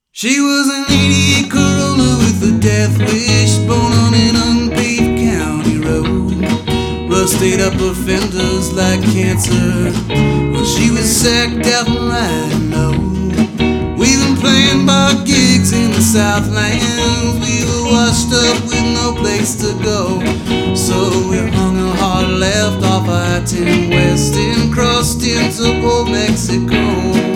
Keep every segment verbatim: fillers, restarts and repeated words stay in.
She was an eighty-eight Corolla with a death wish, born on an unpaved county road. Rusted up her fenders like cancer. Well, she was sacked out and riding low. We've been playing bar gigs in the Southlands. We were washed up with no place to go, so we hung a hard left off I ten West and crossed into Old Mexico.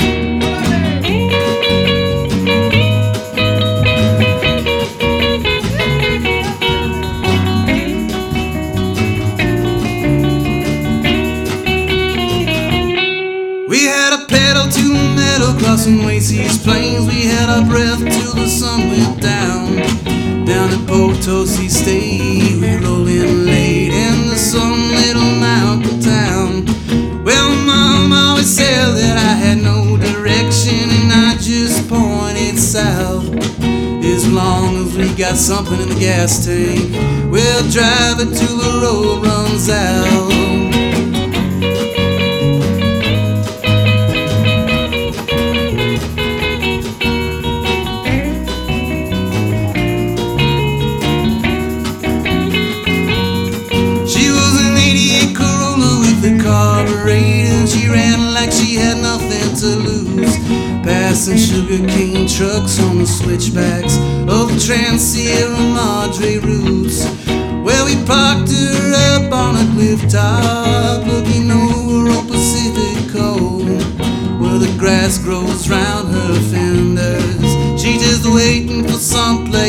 We had a pedal to the metal crossing Wasey's plains. We had our breath till the sun went down. Down at Potosi State we rolled in late in the some little mountain town. Well, Mom always said that I had no direction and I just pointed south. As long as we got something in the gas tank, we'll drive it till the road runs out. She ran like she had nothing to lose, passing sugarcane trucks on the switchbacks of the Trans-Sierra Madre routes. Well, we parked her up on a cliff top, looking over on Pacifico, where the grass grows round her fenders. She just waiting for some place